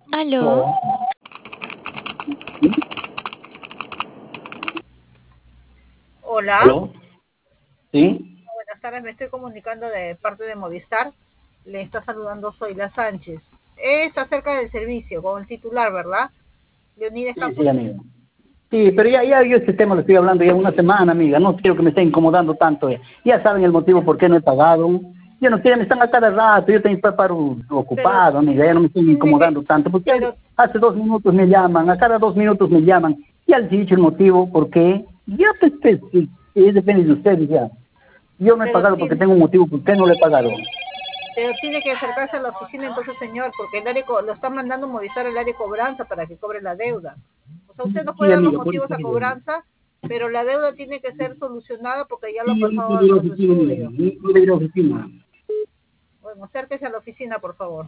Aló, Hola. ¿Sí? Hola, ¿Aló? ¿Sí? buenas tardes, me estoy comunicando de parte de Movistar. Le está saludando Zoila Sánchez. Es acerca del servicio, con el titular, ¿verdad? Leonides Sí, sí, Campos. amiga. Sí, pero ya yo este tema lo estoy hablando ya una semana, amiga. No quiero que me esté incomodando tanto. Ya saben el motivo por qué no he pagado. Yo no quiero, me están a cada rato. Yo tengo paro Pero ocupado, amiga. Ya no me estoy tiene que, incomodando tanto. Porque pero, hace 2 minutos me llaman, a cada 2 minutos me llaman. Ya les he dicho el motivo por qué. Ya, pues, depende de ustedes ya. Yo no he pero pagado porque tiene, tengo un motivo. ¿Por qué no le he pagado? pero tiene que acercarse a la oficina entonces, señor, porque lo está mandando Movistar el área de cobranza para que cobre la deuda. O sea, usted nos Sí, puede dar los amiga, por motivos eso a digo. cobranza, pero la deuda tiene que ser solucionada porque ya lo ha Sí, yo no pasado puedo ir a la ante su oficina, amiga. estudio. No puedo ir a la oficina. Bueno, acérquese a la oficina, por favor.